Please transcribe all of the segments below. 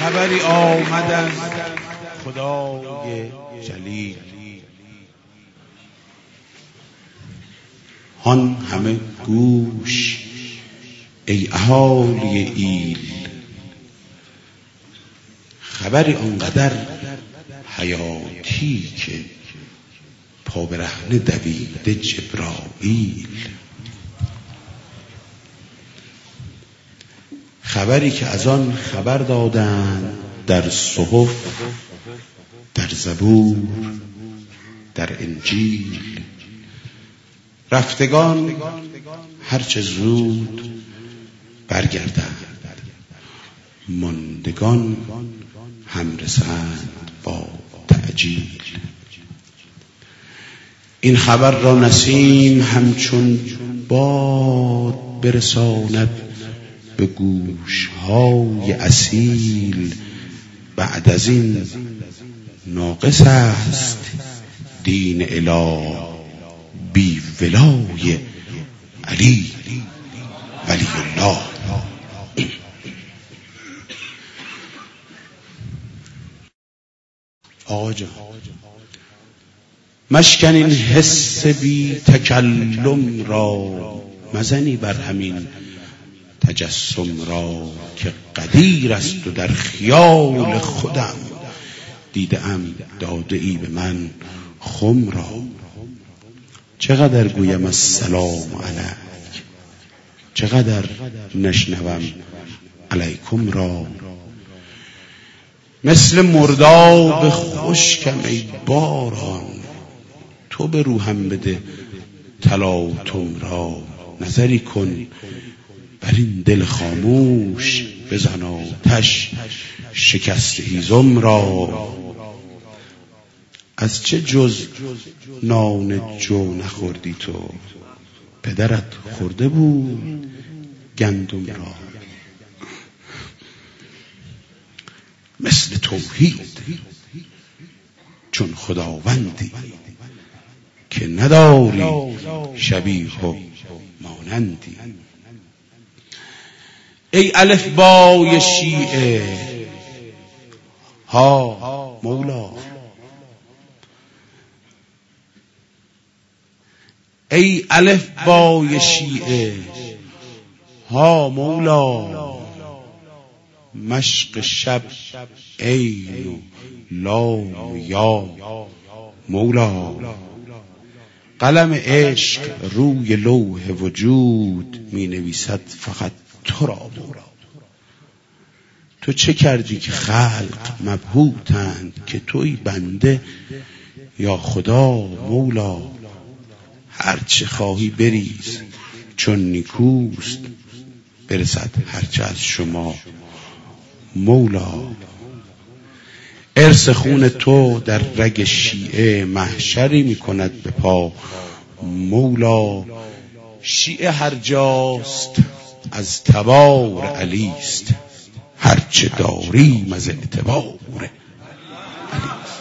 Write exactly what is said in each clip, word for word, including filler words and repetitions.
خبری آمد از خدای جلیل، هان همه گوش ای اهالی ایل، خبری آنقدر حیاتی که پا برهنه دویده جبرائیل، خبری که از آن خبر دادند در صحف، در زبور، در انجیل. رفتگان هرچه زود برگردند، ماندگان هم رسند با تعجیل. این خبر را نسیم همچون باد برساند به گوش‌های اصیل. بعد از این ناقص است دین اله بی ولای علی ولی الله. آقا جان مشکن این حس بی تکلم را، مزنی بر همین تجسم را که قدیر است و در خیال خودم دیدم داده ای به من خم را. چقدر گویم السلام علیک، چقدر نشنوم علیکم را. مثل مرداب خشکم ای باران، تو به روحم بده تلاطم را. نظری کن بر این دل خاموش، بزن آتش شکست هیزم را. از چه جز نان جو نخوردی تو، پدرت خورده بود گندم را. مثل توحید چون خداوندی که نداری شبیه و مانندی. ای الف بای شیعه ها مولا، ای الف بای شیعه ها مولا. مشق شب عین و لام یا مولا. قلم عشق روی لوح وجود می نویسد فقط تو را مولا. تو چه کردی که خلق مبهوتند که توی بنده یا خدا مولا. هرچه خواهی بریز چون نیکوست، برسد هرچه از شما مولا. ارث خون تو در رگ شیعه محشری می کند به پا مولا. شیعه هر جاست از تبار علیست، هرچه داریم از اعتبار علیست.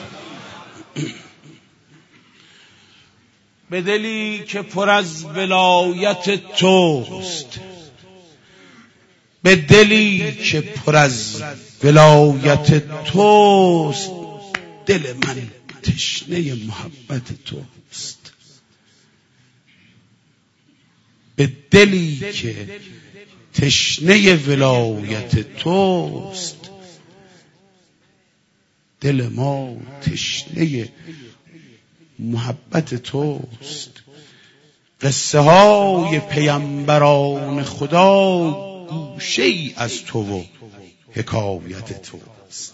به دلی که پر از ولایت توست، به دلی که پر از ولایت توست، دل من تشنه محبت توست. به دلی که تشنه ولایت توست، دل ما تشنه محبت توست. قصه های پیامبران خدا گوشه ای از تو و حکایت توست.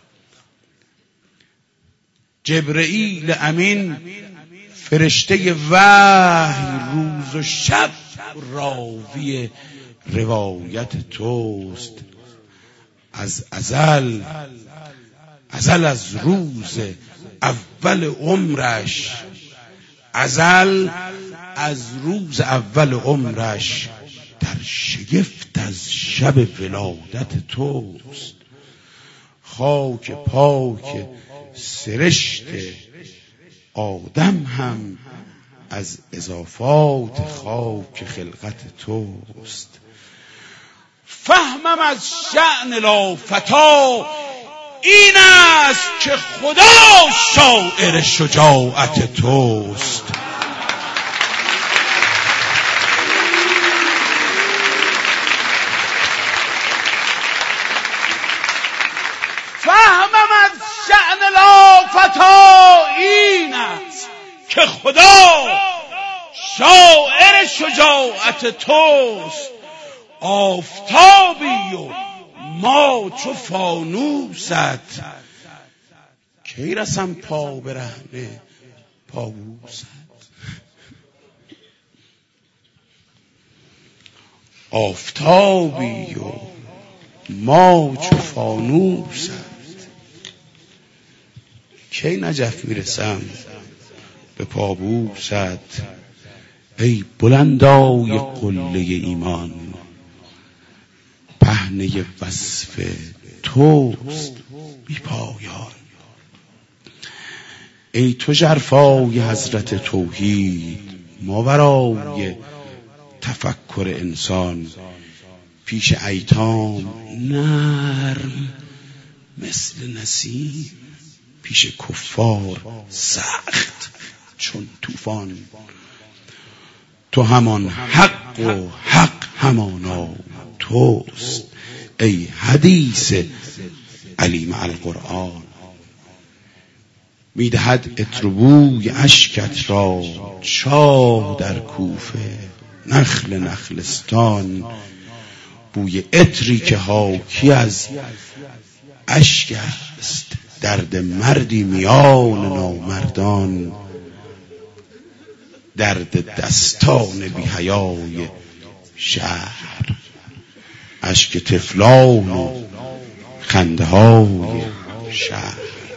جبرئیل امین فرشته وحی روز و شب راوی روایت توست. از ازل ازل از روز اول عمرش، ازل از روز اول عمرش در شگفت از شب ولادت توست. خاک پاک سرشت آدم هم از اضافات خاک خلقت توست. فهمم از شأن لافتا این است که خدا شاعر شجاعت توست. فهمم از شأن لافتا این است که خدا شاعر شجاعت توست. آفتابی و ما چو فانوست، کی رسم پا برهنه پابوست. آفتابی و ما چو فانوست، کی نجف میرسم به پابوست. ای بلندای قله ایمان، پهنه وصف توست بی پایان. ای تو ژرفای حضرت توحید، ماورای تفکر انسان. پیش ایتام نرم مثل نسیم، پیش کفار سخت چون طوفان. تو همان حق و حق همانا توست، ای حدیث علی مع القرآن. میدهد اتروبوی اشکت را شاه در کوفه، نخل نخلستان. بوی عطری که حاکی از اشک است، درد مردی میان نامردان. درد دستان بی حیای شهر، اشک طفلان و خنده های شهر.